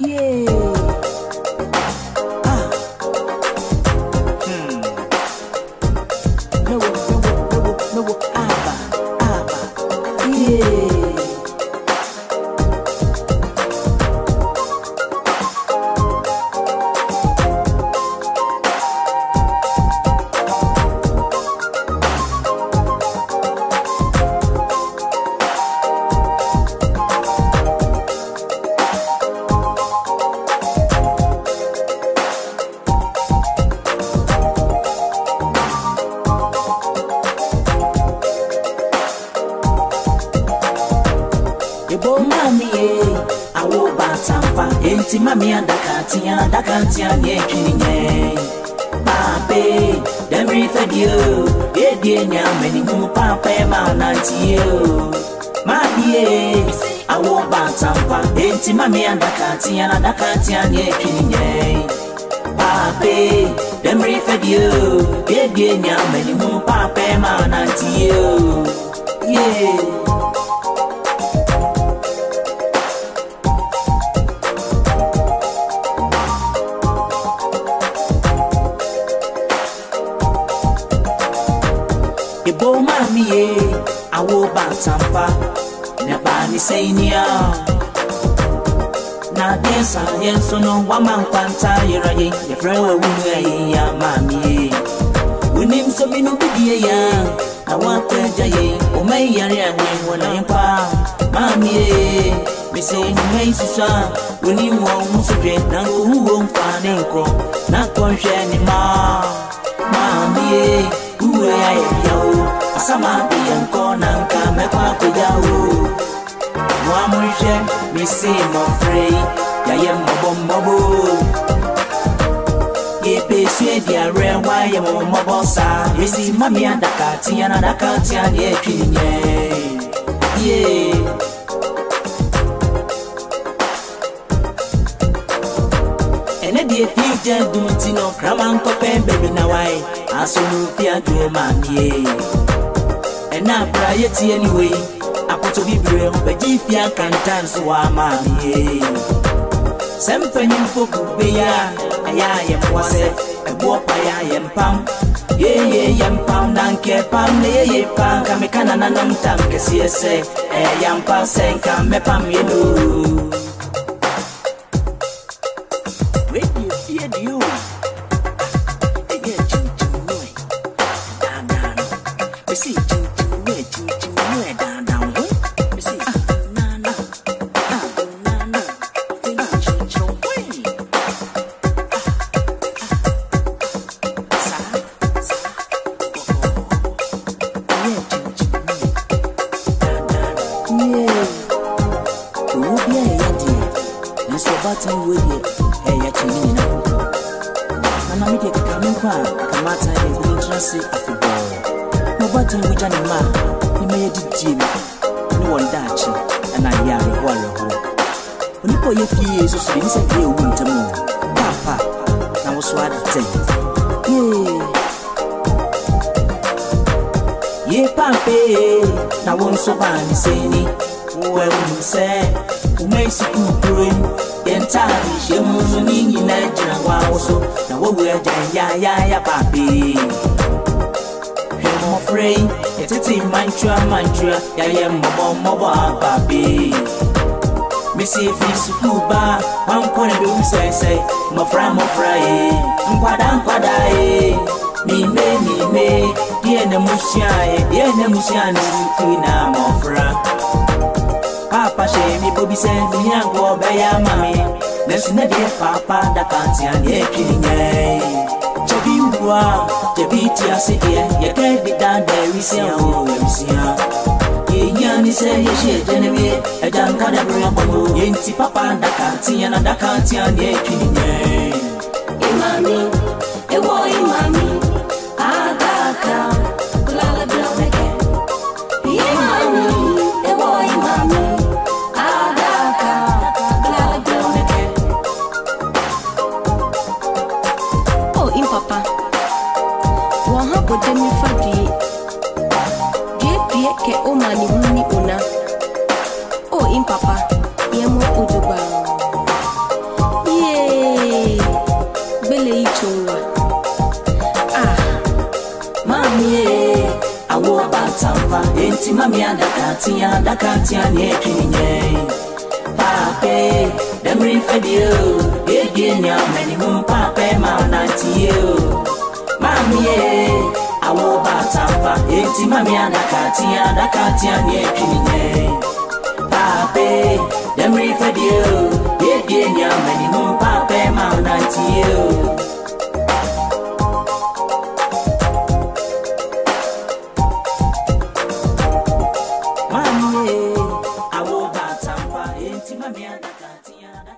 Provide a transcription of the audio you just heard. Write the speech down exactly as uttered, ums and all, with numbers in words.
Yeah. Ah. Hmm. No, no, no, no, no. Abba, Abba. Yeah. Ebo mami e awo batampa enti mami adakatia adakatia ne twinye pape demri fadio e die nya mani mu papa ma nantie mami e awo batampa enti mami adakatia adakatia ne twinye pape demri fadio e die nya mani mu papa ma nantie yeah. Ebo mami e awo batampa ne ba ni seinia na desa yenso no wama nkwanta yeraye ye frewa wunu e ya mami e unim so mi no bidie ya na wapeja ye o mai yare anwe wona yempa mami e me say ni mai susa unim wo musudwe na ngo huwo mfa ne nko na konhwe ni ma mami e uwe aye yo asama bianco nanka mekwa kujawo mwamushe misi mofrey yaye mobo mobo ye pesue diare wa ye mobo sa esi mami adakati yana adakati ani etwinye ye ene die fije dumtino kraman kope baby na wai asunu pia do mami na brayeti anyway apoto bibre obaji fia kantan so wa mami sempanyi fogu be ya aya ye mwase ebo pa ya ye mpam ye ye ye mpam danke pam ye ye pam kamekana na nam tam kesiese e ya mpam senka mepam ye no we you fear you e get you to know dan dan we see button with it, hey, ya chinina. And I'm making a coming quan, Kamata is the interest of the ball. No button with an man, he made it gym. No one Dutch, and I yam a wallow. When you put your fears, so you said, you won't move. Papa, I was what I say. Yeah, yeah, Papa, now one so bad, say, well, you say, who makes you good. Yentari shemuzu ningi na jina wa oso na wowe ya ya ya papi hemo frey eteti manchua manchua ya ye mobo mobo papi misi fi sukuba wankone be usese mofra mofra e nkwada nkwada e ni me ni me die na musia e die na musia ni sukina mofra Papa shemi bobi se mi yango be ya mami nesu na de papa da kanti an ye kininye chebi uwa chebi ti ase ye ye ke di dan de risia o risia ye yani se ye she jenemi e jan ka da bro bomo ye nti papa da kanti an da kanti an ye kininye imami e wo imami adaka kulala blomeke imami e wo imami Papa, one happened to me for the dear ke o mani muni una. Oh, in Papa, ye mo uduba. enti mami adakatia adakatia ne twinye pape demri fedio ye nya mani mum pape ma natio mami e awo batampa enti mami adakatia adakatia ne twinye pape demri fedio ye nya mani mum pape ma natio I will bat and buy it. Mamma,